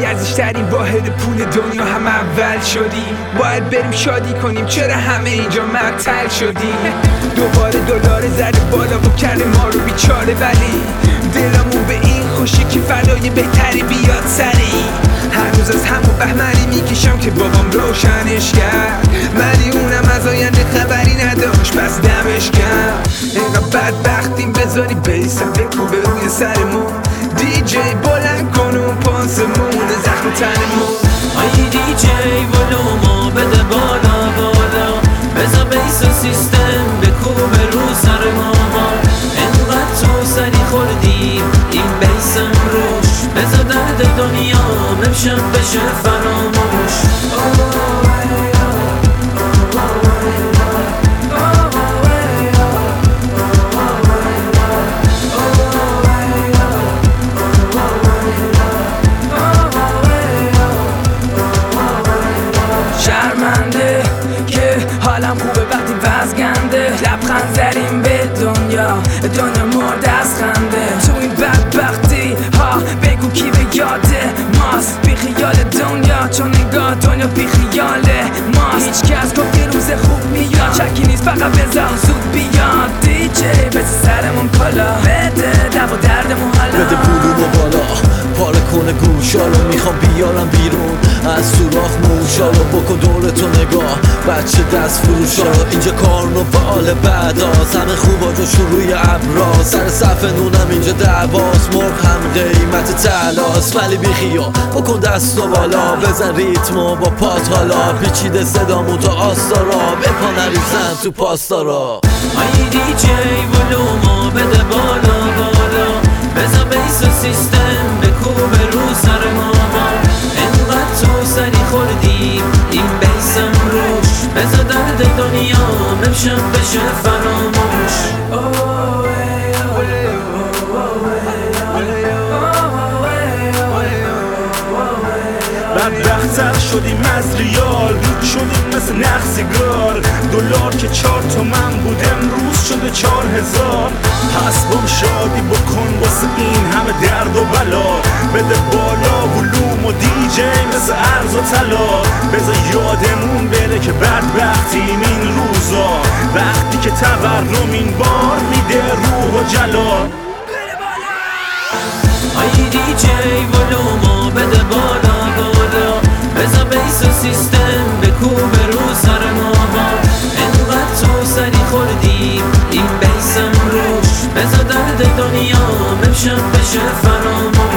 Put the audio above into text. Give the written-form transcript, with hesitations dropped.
ارزش‌ترین واحد پول دنیا هم اول شدیم. باید بریم شادی کنیم، چرا همه اینجا معطل شدیم؟ دوباره دلار زده بالا و کرده ما رو بیچاره، ولی دلمون به این خوشی که فردای بهتری بیاد سری. هر روز از همون بهمنی میکشم که بابام روشنش کرد، ولی اونم از آینده خبری نداشت، پس دمش کرد. اینقدر بدبختیم بذاری بیسم بکوبه روی سرمون، دی جی بلند کن اون پاسمون زخم تنمون. آی دی جی ولومو بده بالا بالا، بذار بیس و سیستم بکوبه رو سر ما. انقدر تو سری خوردیم این بیسم روش، بذار درد دنیا امشب بشه فراموش. شرمنده که حالم خوبه وقتی وزگنده، لبخند زدیم به دنیا، دنیا مرد از خنده. تو این بدبختی ها بگو کی به یاده ماست، بی خیال دنیا چون نگاه دنیا بی خیاله ماست. هیچ کس گفت روز خوب میاد، شکی نیست فقط بذار زود بیاد. دی جی بس سرمون کلا بده دو دردمون حالا، بده پولونو بالا پاره کنه گوشا رو، میخوام بیارم بیرون از سوراخ موشا رو. بکن دورتو نگاه بچه دست فروشا رو، اینجا کارنوال بعداست، همه خوبا جاشون روی ابرا. سر صف نونم اینجا دعواست، مرغ هم قیمت تلاست، ولی بیخیا بکن دستو بالا، بزن ریتمو با پات حالا. پیچیده صدامون تا آستارا، بپا نریزن تو پاستارا. آی دی جی ولومو بده بالا بالا، بذار بیس و سیستم بکوبه رو سر ما. انقدر تو سری خوردیم این بیسم روش، بذار درد دنیا امشب بشه فراموش. بدبخت‌تر شدیم از ریال، شدیم مثل نخ سیگار. دلار که 4 تومن بود امروز شده 4000. پس بم شادی بکن واسه این همه درد و بلا، بده بالا ولوم و دی جی مثل ارز و طلا. بذار یادمون بره که بدبختیم این روزا، وقتی که تورم این بار میده روح و جلال. آی دی جی ولومو بده بالا بالا، بذار بیس و سیستم بکوبه رو سر ما. انقدر تو سری خوردیم این بیسم روش، بذار درد دنیا امشب بشه فراموش.